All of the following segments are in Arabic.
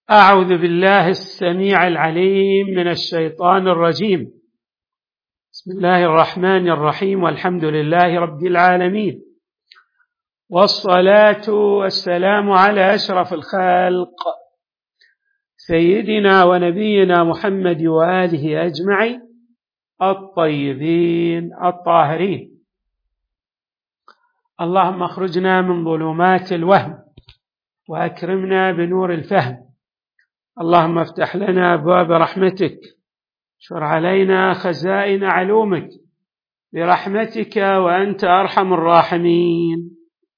أعوذ بالله السميع العليم من الشيطان الرجيم. بسم الله الرحمن الرحيم، والحمد لله رب العالمين، والصلاة والسلام على أشرف الخلق سيدنا ونبينا محمد وآله أجمعين الطيبين الطاهرين. اللهم اخرجنا من ظلمات الوهم وأكرمنا بنور الفهم. اللهم افتح لنا أبواب رحمتك، اشر علينا خزائن علومك برحمتك وأنت أرحم الراحمين.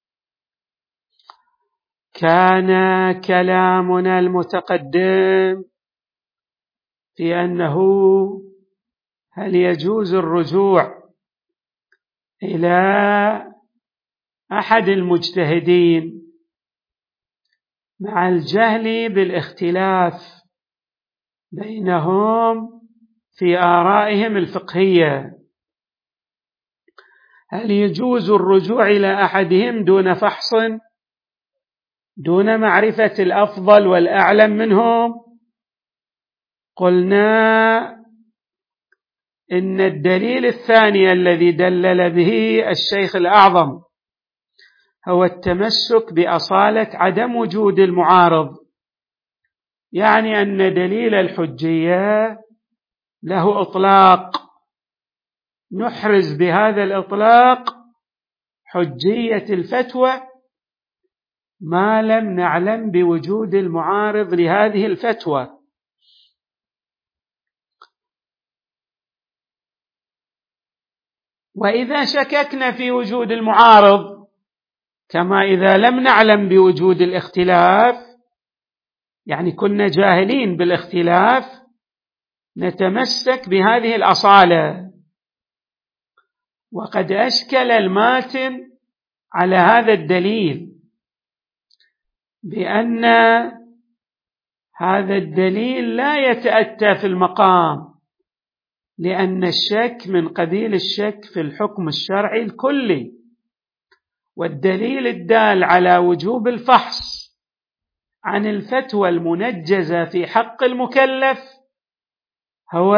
كان كلامنا المتقدم في أنه هل يجوز الرجوع إلى أحد المجتهدين مع الجهل بالاختلاف بينهم في آرائهم الفقهية؟ هل يجوز الرجوع إلى أحدهم دون فحص، دون معرفة الأفضل والأعلم منهم؟ قلنا إن الدليل الثاني الذي دلل به الشيخ الأعظم هو التمسك بأصالة عدم وجود المعارض، يعني أن دليل الحجية له إطلاق، نحرز بهذا الإطلاق حجية الفتوى ما لم نعلم بوجود المعارض لهذه الفتوى. وإذا شككنا في وجود المعارض كما إذا لم نعلم بوجود الاختلاف، يعني كنا جاهلين بالاختلاف، نتمسك بهذه الأصالة. وقد أشكل الماتن على هذا الدليل بأن هذا الدليل لا يتأتى في المقام، لأن الشك من قبيل الشك في الحكم الشرعي الكلي، والدليل الدال على وجوب الفحص عن الفتوى المنجزة في حق المكلف هو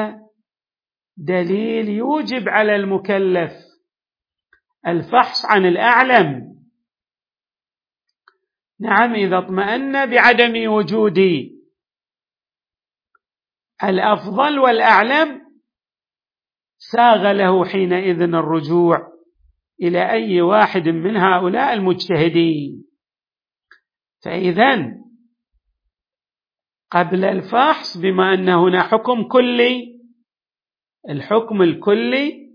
دليل يوجب على المكلف الفحص عن الأعلم. نعم، إذا اطمأن بعدم وجود الأفضل والأعلم ساغ له حينئذ الرجوع إلى أي واحد من هؤلاء المجتهدين. فإذن قبل الفحص، بما أن هنا حكم كلي، الحكم الكلي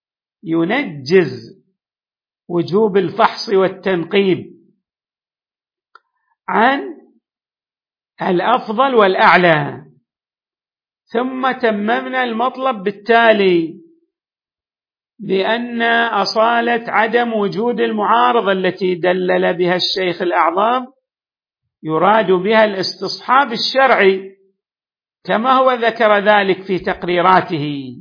ينجز وجوب الفحص والتنقيب عن الأفضل والأعلى. ثم تممنا المطلب بالتالي بأن أصالة عدم وجود المعارضة التي دلل بها الشيخ الأعظم يراد بها الاستصحاب الشرعي كما هو ذكر ذلك في تقريراته.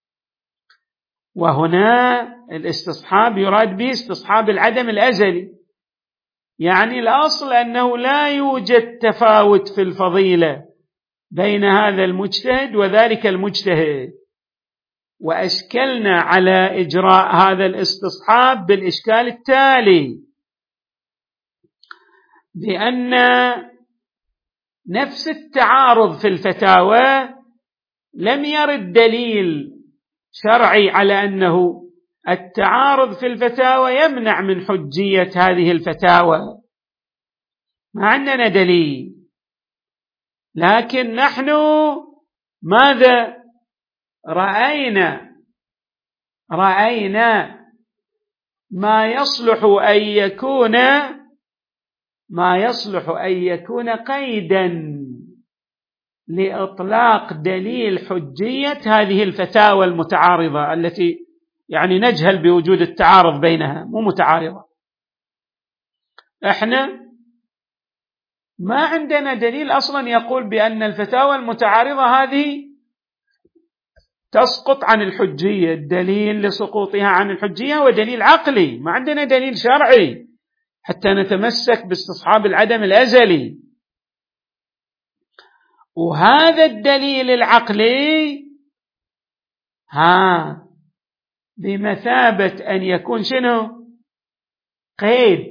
وهنا الاستصحاب يراد به استصحاب العدم الأزلي، يعني الأصل أنه لا يوجد تفاوت في الفضيلة بين هذا المجتهد وذلك المجتهد. وأشكلنا على إجراء هذا الاستصحاب بالإشكال التالي، بأن نفس التعارض في الفتاوى لم يرد دليل شرعي على أنه التعارض في الفتاوى يمنع من حجية هذه الفتاوى، ما عندنا دليل. لكن نحن ماذا رأينا ما يصلح أن يكون قيدا لإطلاق دليل حجية هذه الفتاوى المتعارضة، التي يعني نجهل بوجود التعارض بينها، مو متعارضة. احنا ما عندنا دليل أصلا يقول بأن الفتاوى المتعارضة هذه تسقط عن الحجية. الدليل لسقوطها عن الحجية هو دليل عقلي، ما عندنا دليل شرعي حتى نتمسك باستصحاب العدم الأزلي. وهذا الدليل العقلي بمثابة أن يكون شنو؟ قيد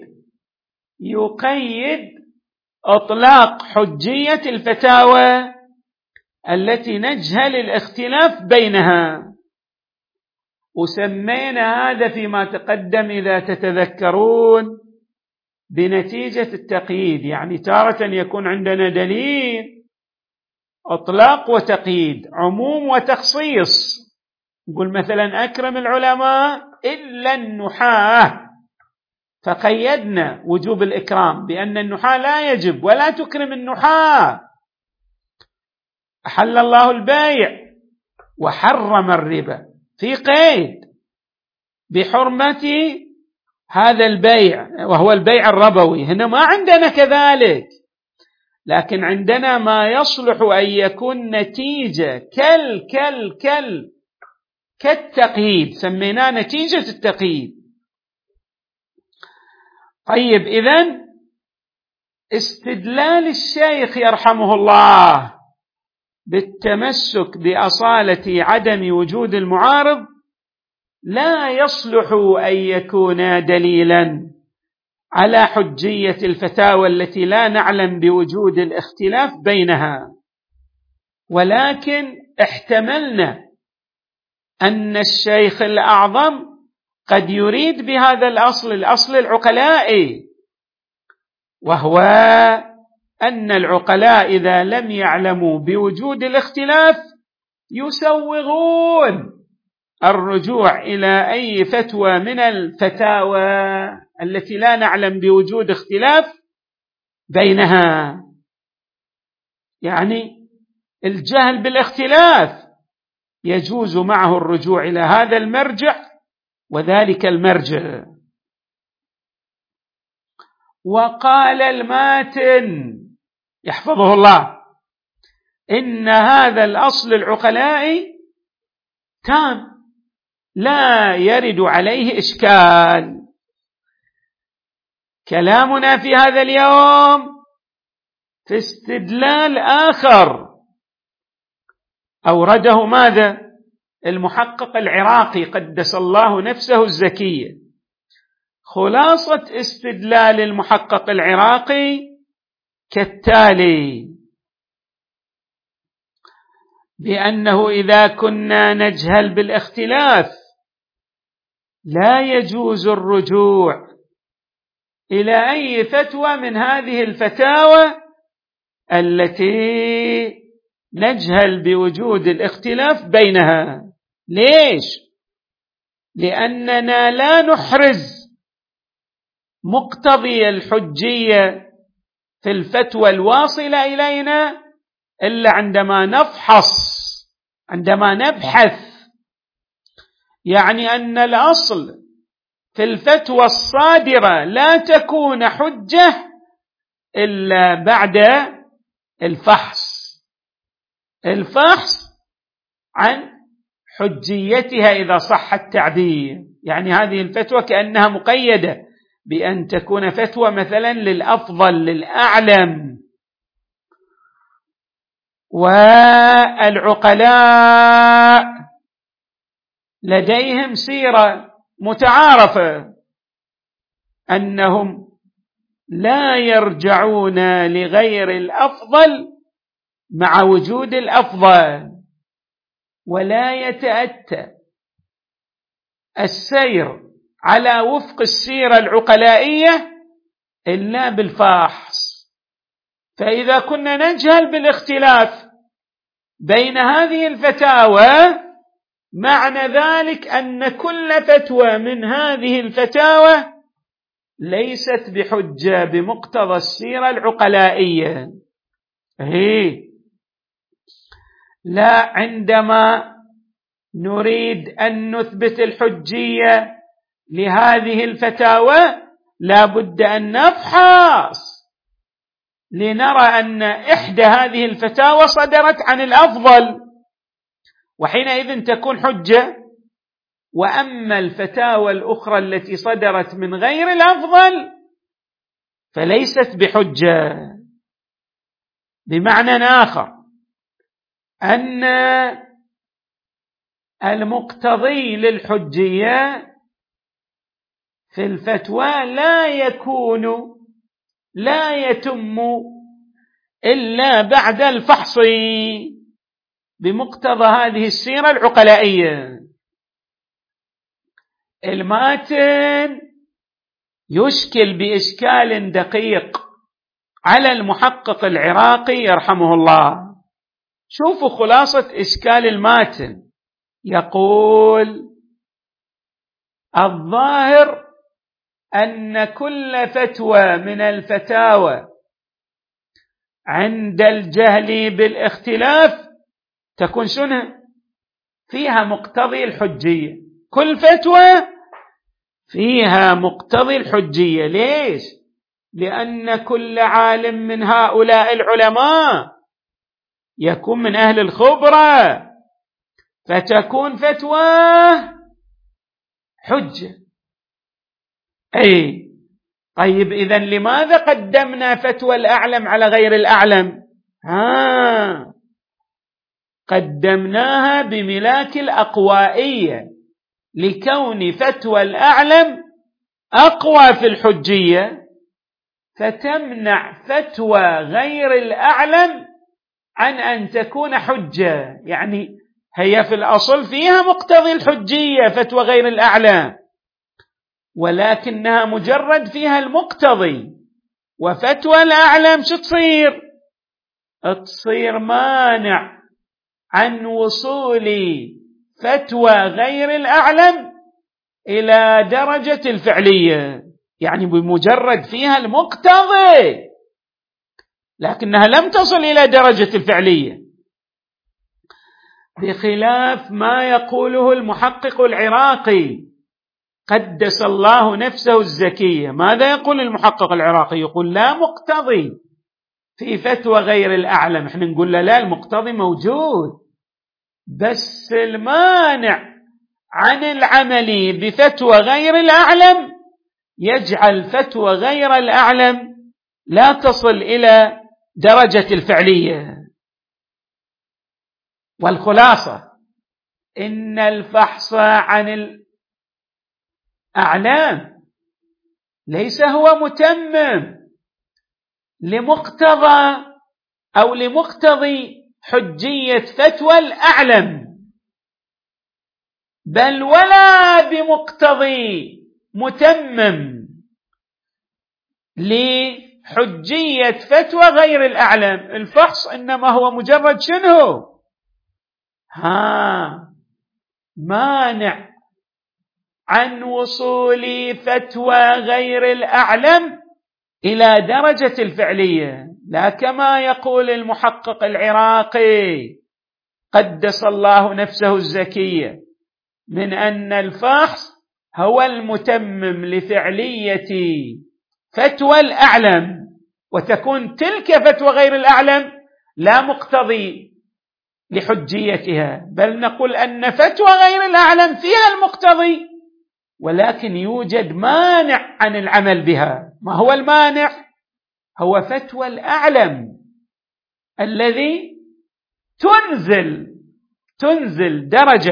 يقيد إطلاق حجية الفتاوى التي نجهل الاختلاف بينها. وسمينا هذا فيما تقدم إذا تتذكرون بنتيجة التقييد. يعني تارة يكون عندنا دليل إطلاق وتقييد، عموم وتخصيص. نقول مثلا أكرم العلماء إلا النحاة، فقيدنا وجوب الإكرام بأن النحاة لا يجب ولا تكرم النحاة. أحل الله البيع وحرم الربا، في قيد بحرمة هذا البيع وهو البيع الربوي. هنا ما عندنا كذلك، لكن عندنا ما يصلح أن يكون نتيجة كالتقييد، سميناه نتيجة التقييد. طيب، إذن استدلال الشيخ يرحمه الله بالتمسك بأصالة عدم وجود المعارض لا يصلح أن يكون دليلا على حجية الفتاوى التي لا نعلم بوجود الاختلاف بينها، ولكن احتملنا أن الشيخ الأعظم قد يريد بهذا الأصل العقلائي، وهو أن العقلاء إذا لم يعلموا بوجود الاختلاف يسوغون الرجوع إلى أي فتوى من الفتاوى التي لا نعلم بوجود اختلاف بينها. يعني الجهل بالاختلاف يجوز معه الرجوع إلى هذا المرجع وذلك المرجع. وقال الماتن يحفظه الله إن هذا الأصل العقلائي تام لا يرد عليه إشكال. كلامنا في هذا اليوم في استدلال آخر أورده ماذا؟ المحقق العراقي قدس الله نفسه الزكية. خلاصة استدلال المحقق العراقي كالتالي: بأنه إذا كنا نجهل بالاختلاف لا يجوز الرجوع إلى أي فتوى من هذه الفتاوى التي نجهل بوجود الاختلاف بينها. ليش؟ لأننا لا نحرز مقتضي الحجية في الفتوى الواصلة إلينا إلا عندما نبحث. يعني أن الأصل في الفتوى الصادرة لا تكون حجة إلا بعد الفحص عن حجيتها إذا صح التعبير. يعني هذه الفتوى كأنها مقيدة بأن تكون فتوى مثلا للأفضل للأعلم. والعقلاء لديهم سيرة متعارفة أنهم لا يرجعون لغير الأفضل مع وجود الأفضل، ولا يتأتى السير على وفق السيرة العقلائية إلا بالفحص. فإذا كنا نجهل بالاختلاف بين هذه الفتاوى معنى ذلك أن كل فتوى من هذه الفتاوى ليست بحجة بمقتضى السيرة العقلائية. لا، عندما نريد أن نثبت الحجية لهذه الفتاوى لا بد أن نفحص لنرى أن إحدى هذه الفتاوى صدرت عن الأفضل، وحينئذ تكون حجة. وأما الفتاوى الأخرى التي صدرت من غير الأفضل فليست بحجة. بمعنى آخر، أن المقتضي للحجية في الفتوى لا يتم إلا بعد الفحص بمقتضى هذه السيرة العقلائية. الماتن يشكل بإشكال دقيق على المحقق العراقي يرحمه الله. شوفوا خلاصة إشكال الماتن، يقول: الظاهر أن كل فتوى من الفتاوى عند الجهل بالاختلاف تكون شنو؟ فيها مقتضي الحجية. كل فتوى فيها مقتضي الحجية. ليش؟ لأن كل عالم من هؤلاء العلماء يكون من أهل الخبرة، فتكون فتوى حجة. طيب إذن لماذا قدمنا فتوى الأعلم على غير الأعلم؟ قدمناها بملاك الأقوائية، لكون فتوى الأعلم أقوى في الحجية، فتمنع فتوى غير الأعلم عن أن تكون حجة. يعني هي في الأصل فيها مقتضي الحجية فتوى غير الأعلم، ولكنها مجرد فيها المقتضي. وفتوى الأعلم شو تصير مانع عن وصول فتوى غير الأعلم إلى درجة الفعلية، يعني بمجرد فيها المقتضي، لكنها لم تصل إلى درجة الفعلية، بخلاف ما يقوله المحقق العراقي قدس الله نفسه الزكية. ماذا يقول المحقق العراقي؟ يقول: لا مقتضي في فتوى غير الأعلم. احنا نقول لا، المقتضي موجود، بس المانع عن العمل بفتوى غير الأعلم يجعل فتوى غير الأعلم لا تصل إلى درجة الفعلية. والخلاصة إن الفحص عن الأعلام ليس هو متمم لمقتضى أو لمقتضي حجية فتوى الأعلم، بل ولا بمقتضي متمم لحجية فتوى غير الأعلم. الفحص إنما هو مجرد شنو؟ مانع عن وصول فتوى غير الأعلم إلى درجة الفعلية، لا كما يقول المحقق العراقي قدس الله نفسه الزكية من أن الفحص هو المتمم لفعلية فتوى الأعلم، وتكون تلك فتوى غير الأعلم لا مقتضي لحجيتها، بل نقول أن فتوى غير الأعلم فيها المقتضي، ولكن يوجد مانع عن العمل بها. ما هو المانع؟ هو فتوى الأعلم الذي تنزل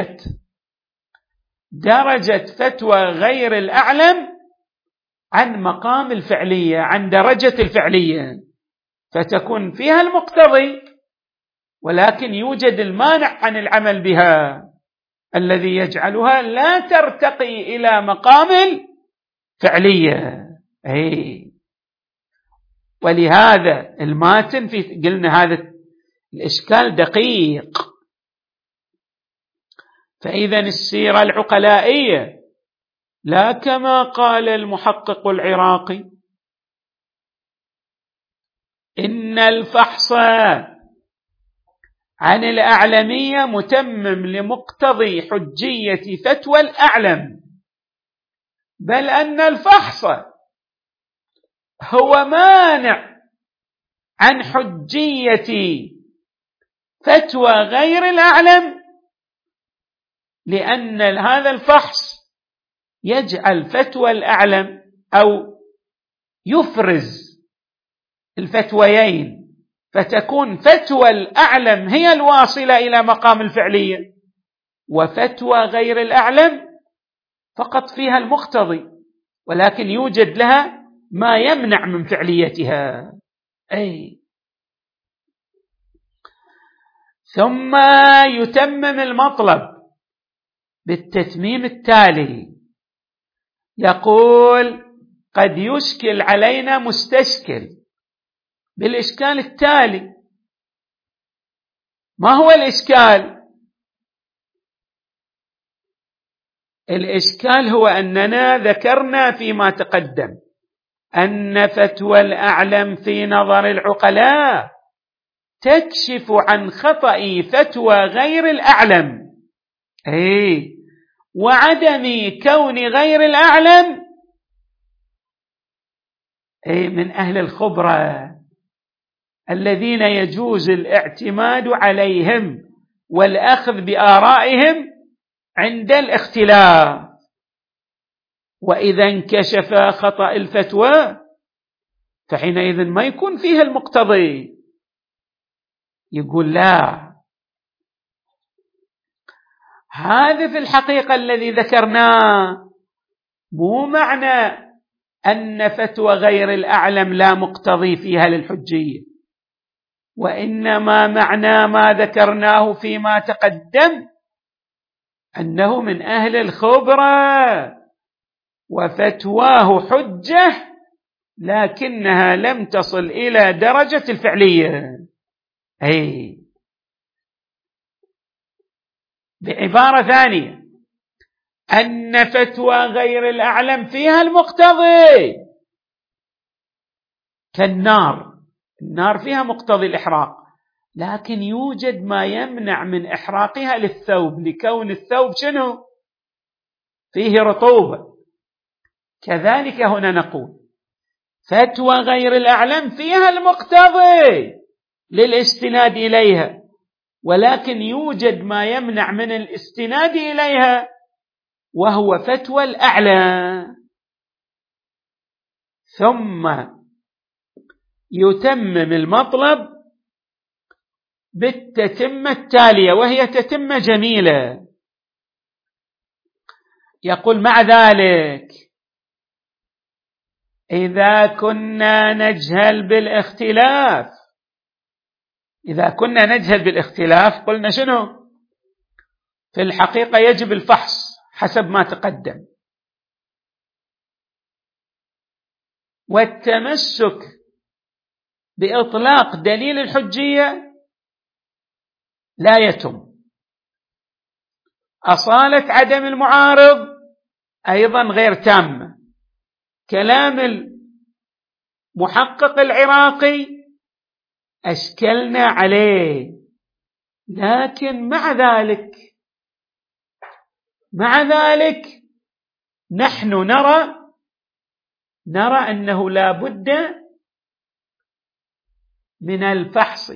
درجة فتوى غير الأعلم عن مقام الفعلية، عن درجة الفعلية، فتكون فيها المقتضي، ولكن يوجد المانع عن العمل بها الذي يجعلها لا ترتقي إلى مقام الفعلية. ولهذا الماتن قلنا هذا الإشكال دقيق. فإذا السيرة العقلائية لا كما قال المحقق العراقي إن الفحص عن الأعلمية متمم لمقتضي حجية فتوى الأعلم، بل أن الفحص هو مانع عن حجية فتوى غير الأعلم، لأن هذا الفحص يجعل فتوى الأعلم أو يفرز الفتويين فتكون فتوى الأعلم هي الواصلة إلى مقام الفعلية، وفتوى غير الأعلم فقط فيها المقتضي، ولكن يوجد لها ما يمنع من فعليتها. ثم يتمم المطلب بالتتميم التالي، يقول: قد يشكل علينا مستشكل بالإشكال التالي. ما هو الإشكال؟ الإشكال هو أننا ذكرنا فيما تقدم أن فتوى الأعلم في نظر العقلاء تكشف عن خطأ فتوى غير الأعلم، وعدم كون غير الأعلم من أهل الخبرة الذين يجوز الاعتماد عليهم والأخذ بآرائهم عند الاختلاف. وإذا انكشف خطأ الفتوى فحينئذ ما يكون فيها المقتضي. يقول: لا، هذا في الحقيقة الذي ذكرناه مو معنى أن فتوى غير الأعلم لا مقتضي فيها للحجية، وإنما معنى ما ذكرناه فيما تقدم أنه من أهل الخبرة وفتواه حجة لكنها لم تصل إلى درجة الفعلية. بعبارة ثانية، أن فتوى غير الأعلم فيها المقتضي كالنار. النار فيها مقتضي الإحراق، لكن يوجد ما يمنع من إحراقها للثوب، لكون الثوب شنو؟ فيه رطوبة. كذلك هنا نقول فتوى غير الأعلم فيها المقتضي للاستناد إليها، ولكن يوجد ما يمنع من الاستناد إليها وهو فتوى الأعلى. ثم يتمم المطلب بالتتمة التالية، وهي تتمة جميلة. يقول: مع ذلك إذا كنا نجهل بالاختلاف، إذا كنا نجهل بالاختلاف قلنا شنو؟ في الحقيقة يجب الفحص حسب ما تقدم، والتمسك بإطلاق دليل الحجية لا يتم. أصالة عدم المعارض أيضا غير تامة. كلام المحقق العراقي أشكلنا عليه، لكن مع ذلك نحن نرى أنه لا بد من الفحص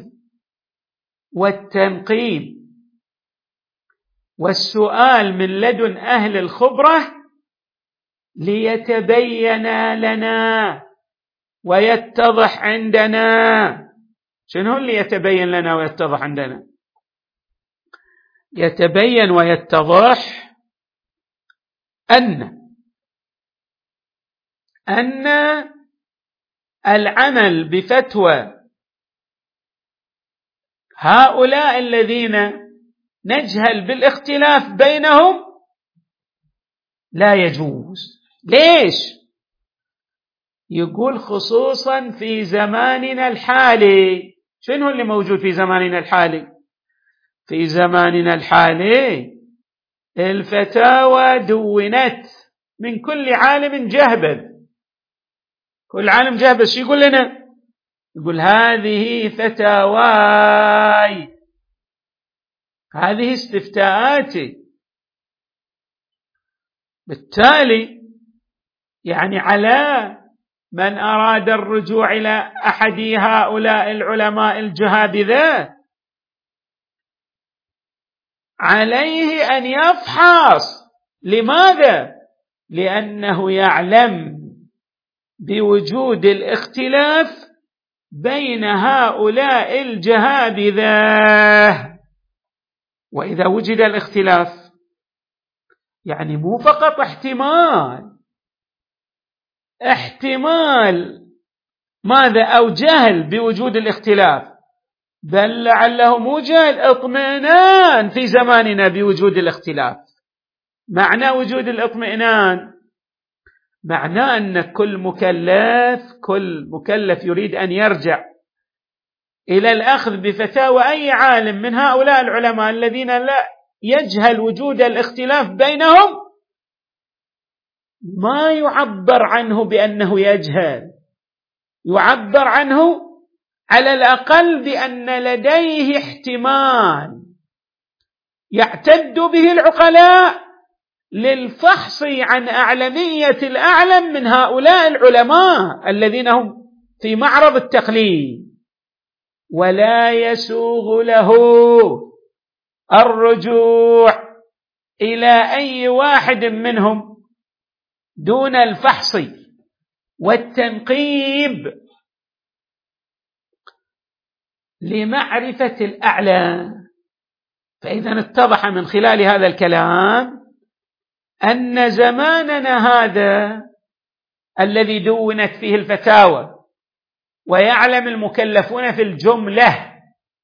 والتنقيب والسؤال من لدن أهل الخبرة ليتبين لنا ويتضح عندنا. شنو اللي يتبين لنا ويتضح عندنا؟ يتبين ويتضح أن العمل بفتوى هؤلاء الذين نجهل بالاختلاف بينهم لا يجوز. ليش؟ يقول: خصوصا في زماننا الحالي. شنو اللي موجود في زماننا الحالي؟ في زماننا الحالي الفتاوى دونت من كل عالم جهبذ. كل عالم جهبذ شو يقول لنا؟ يقول: هذه فتاواي، هذه استفتاءاتي. بالتالي يعني على من أراد الرجوع إلى أحد هؤلاء العلماء الجهابذة عليه أن يفحص. لماذا؟ لأنه يعلم بوجود الاختلاف بين هؤلاء الجهابذة. وإذا وجد الاختلاف يعني مو فقط احتمال ماذا أو جهل بوجود الاختلاف، بل لعله مو جهل، اطمئنان في زماننا بوجود الاختلاف. معنى وجود الاطمئنان معناه أن كل مكلف يريد أن يرجع إلى الأخذ بفتاوى أي عالم من هؤلاء العلماء الذين لا يجهل وجود الاختلاف بينهم، ما يعبر عنه بأنه يجهل، يعبر عنه على الأقل بأن لديه احتمال يعتد به العقلاء للفحص عن أعلمية الأعلم من هؤلاء العلماء الذين هم في معرض التقليد، ولا يسوغ له الرجوع إلى أي واحد منهم دون الفحص والتنقيب لمعرفة الأعلى. فإذا اتضح من خلال هذا الكلام أن زماننا هذا الذي دونت فيه الفتاوى ويعلم المكلفون في الجملة،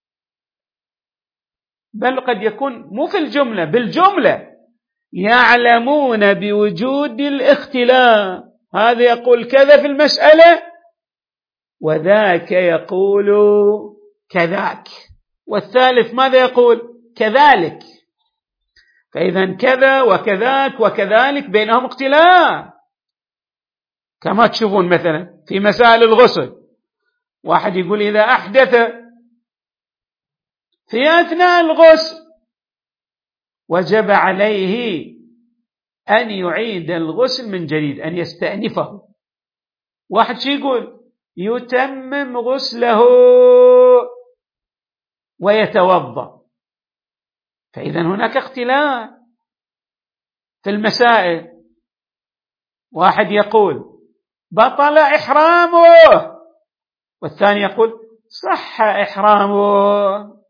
بل قد يكون مو في الجملة، بالجملة يعلمون بوجود الاختلاف، هذا يقول كذا في المسألة وذاك يقول كذاك، والثالث ماذا يقول؟ كذلك. فإذا كذا وكذاك وكذلك بينهم اختلاف، كما تشوفون مثلا في مسائل الغسل، واحد يقول إذا أحدث في أثناء الغسل وجب عليه أن يعيد الغسل من جديد، أن يستأنفه. واحد شي يقول يتمم غسله ويتوضأ. فإذا هناك اختلاف في المسائل، واحد يقول بطل إحرامه والثاني يقول صح إحرامه،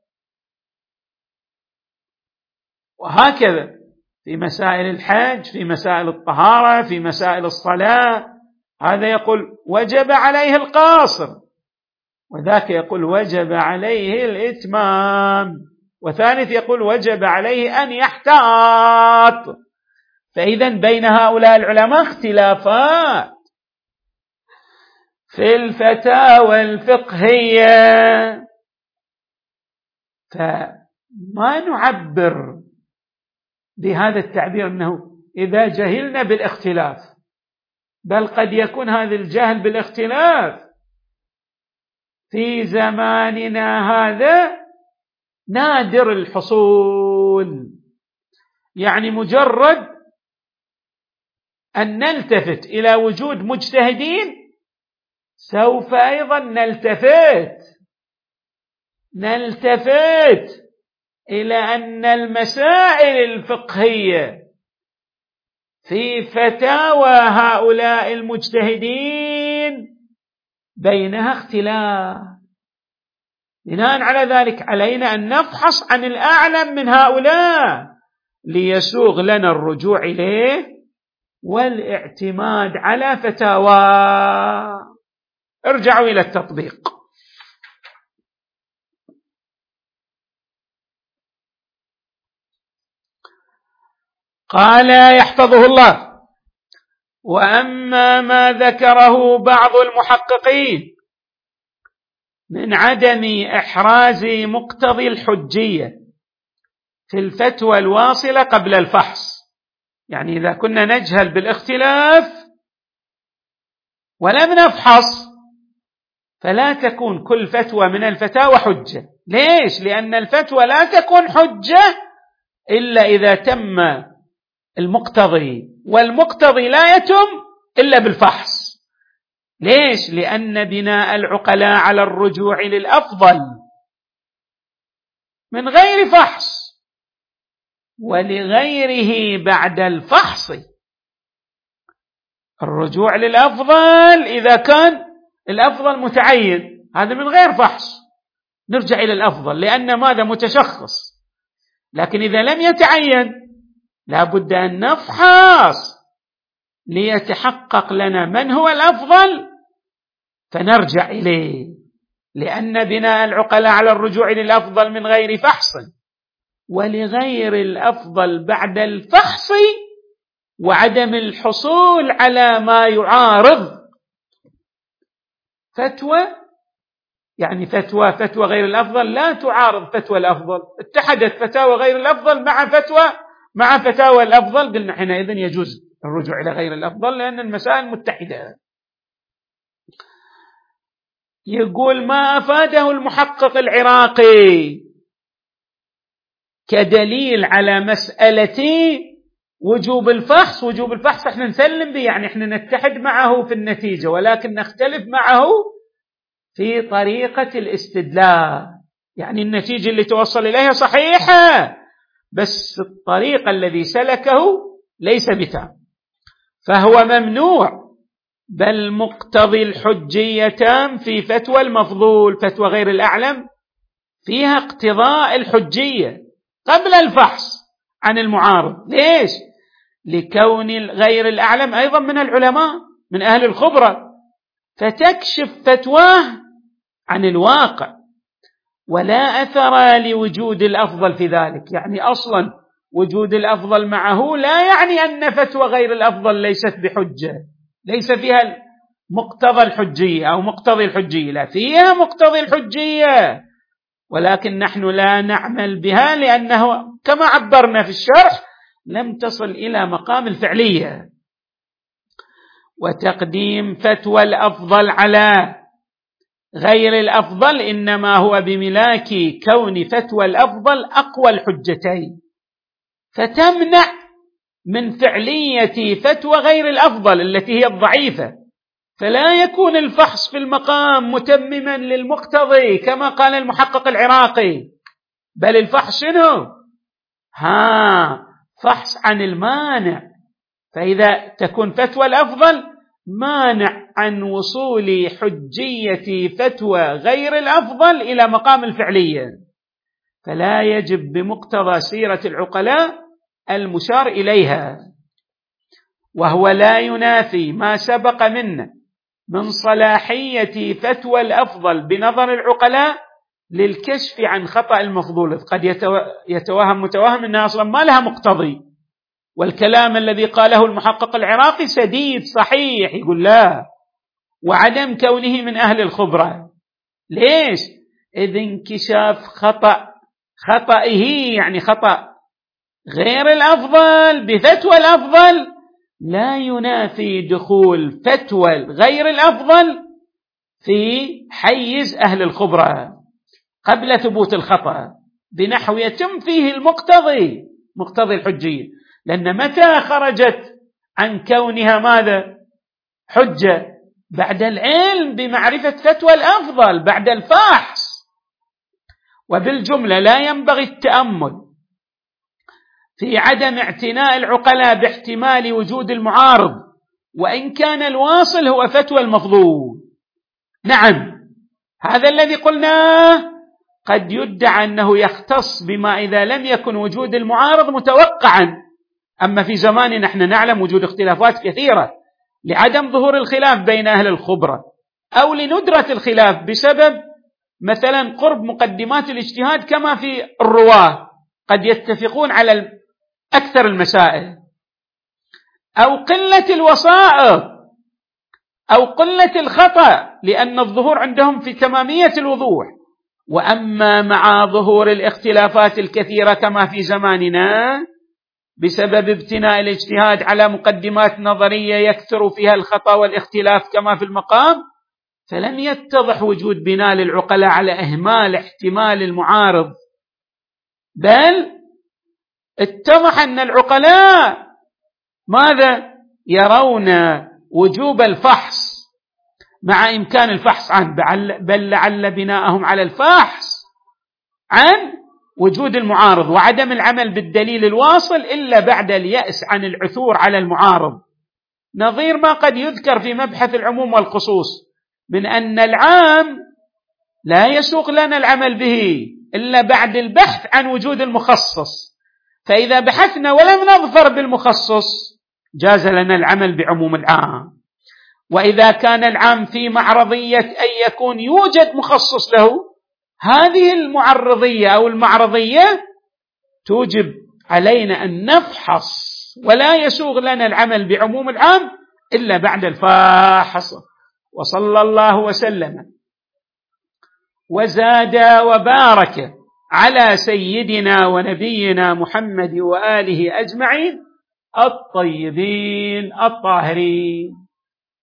وهكذا في مسائل الحج، في مسائل الطهارة، في مسائل الصلاة، هذا يقول وجب عليه القاصر وذاك يقول وجب عليه الإتمام، وثالث يقول وجب عليه أن يحتاط. فإذا بين هؤلاء العلماء اختلافات في الفتاوى الفقهية، فما نعبر بهذا التعبير أنه إذا جهلنا بالاختلاف، بل قد يكون هذا الجهل بالاختلاف في زماننا هذا نادر الحصول، يعني مجرد أن نلتفت إلى وجود مجتهدين سوف أيضا نلتفت إلى أن المسائل الفقهية في فتاوى هؤلاء المجتهدين بينها اختلاف. بناء على ذلك علينا أن نفحص عن الأعلم من هؤلاء ليسوغ لنا الرجوع إليه والاعتماد على فتاوى. ارجعوا إلى التطبيق. قال يحفظه الله: وأما ما ذكره بعض المحققين من عدم إحراز مقتضي الحجية في الفتوى الواصلة قبل الفحص، يعني إذا كنا نجهل بالاختلاف ولم نفحص فلا تكون كل فتوى من الفتاوى حجة. ليش؟ لأن الفتوى لا تكون حجة إلا إذا تم المقتضي، والمقتضي لا يتم إلا بالفحص. ليش؟ لأن بناء العقلاء على الرجوع للأفضل من غير فحص، ولغيره بعد الفحص. الرجوع للأفضل إذا كان الأفضل متعين، هذا من غير فحص نرجع إلى الأفضل، لأن ماذا؟ متشخص. لكن إذا لم يتعين لا بد أن نفحص ليتحقق لنا من هو الأفضل فنرجع إليه، لأن بناء العقلاء على الرجوع للأفضل من غير فحص، ولغير الأفضل بعد الفحص وعدم الحصول على ما يعارض فتوى، يعني فتوى غير الأفضل لا تعارض فتوى الأفضل، اتحدت فتاوى غير الأفضل مع فتاوى الأفضل، قلنا حينئذ يجوز الرجوع إلى غير الأفضل لأن المسائل متحدة. يقول ما أفاده المحقق العراقي كدليل على مسألة وجوب الفحص. وجوب الفحص احنا نسلم به، يعني احنا نتحد معه في النتيجة، ولكن نختلف معه في طريقة الاستدلال. يعني النتيجة اللي توصل إليها صحيحة، بس الطريقة الذي سلكه ليس بتام، فهو ممنوع، بل مقتضي الحجية تام في فتوى المفضول. فتوى غير الأعلم فيها اقتضاء الحجية قبل الفحص عن المعارض. ليش؟ لكون غير الأعلم أيضا من العلماء من أهل الخبرة، فتكشف فتواه عن الواقع، ولا أثر لوجود الأفضل في ذلك. يعني أصلا وجود الأفضل معه لا يعني أن فتوى غير الأفضل ليست بحجة، ليس فيها مقتضى الحجية أو مقتضي الحجية، لا، فيها مقتضي الحجية، ولكن نحن لا نعمل بها لأنه كما عبرنا في الشرح لم تصل إلى مقام الفعلية. وتقديم فتوى الأفضل على غير الأفضل إنما هو بملاك كون فتوى الأفضل أقوى الحجتين، فتمنع من فعلية فتوى غير الأفضل التي هي الضعيفة، فلا يكون الفحص في المقام متمما للمقتضي كما قال المحقق العراقي، بل الفحص شنو؟ فحص عن المانع. فإذا تكون فتوى الأفضل مانع عن وصول حجية فتوى غير الأفضل إلى مقام الفعلية، فلا يجب بمقتضى سيرة العقلاء المشار إليها. وهو لا ينافي ما سبق منه من صلاحية فتوى الأفضل بنظر العقلاء للكشف عن خطأ المفضول. قد يتوهم متوهم أنها أصلا ما لها مقتضي، والكلام الذي قاله المحقق العراقي سديد صحيح، يقول لا، وعدم كونه من أهل الخبرة. ليش؟ إذ انكشاف خطئه يعني خطأ غير الأفضل بفتوى الأفضل لا ينافي دخول فتوى غير الأفضل في حيز أهل الخبرة قبل ثبوت الخطأ، بنحو يتم فيه مقتضي الحجية. لأن متى خرجت عن كونها ماذا؟ حجة؟ بعد العلم بمعرفة فتوى الأفضل، بعد الفحص. وبالجملة لا ينبغي التأمل في عدم اعتناء العقلاء باحتمال وجود المعارض وإن كان الواصل هو فتوى المفضول. نعم، هذا الذي قلناه قد يدعى أنه يختص بما إذا لم يكن وجود المعارض متوقعا، أما في زماننا نحن نعلم وجود اختلافات كثيرة لعدم ظهور الخلاف بين أهل الخبرة أو لندرة الخلاف بسبب مثلا قرب مقدمات الاجتهاد، كما في الرواة قد يتفقون على أكثر المسائل، أو قلة الوسائط أو قلة الخطأ لأن الظهور عندهم في تمامية الوضوح. وأما مع ظهور الاختلافات الكثيرة كما في زماننا بسبب ابتناء الاجتهاد على مقدمات نظرية يكثر فيها الخطأ والاختلاف كما في المقام، فلم يتضح وجود بناء للعقلاء على إهمال احتمال المعارض، بل اتضح أن العقلاء ماذا؟ يرون وجوب الفحص مع إمكان الفحص عنه، بل لعل بناءهم على الفحص عن وجود المعارض وعدم العمل بالدليل الواصل إلا بعد اليأس عن العثور على المعارض، نظير ما قد يذكر في مبحث العموم والخصوص من أن العام لا يسوغ لنا العمل به إلا بعد البحث عن وجود المخصص، فإذا بحثنا ولم نظفر بالمخصص جاز لنا العمل بعموم العام. وإذا كان العام في معرضية أن يكون يوجد مخصص له، هذه المعرضية أو المعرضية توجب علينا أن نفحص، ولا يسوغ لنا العمل بعموم العام إلا بعد الفاحصة. وصلى الله وسلم وزاد وبارك على سيدنا ونبينا محمد وآله أجمعين الطيبين الطاهرين.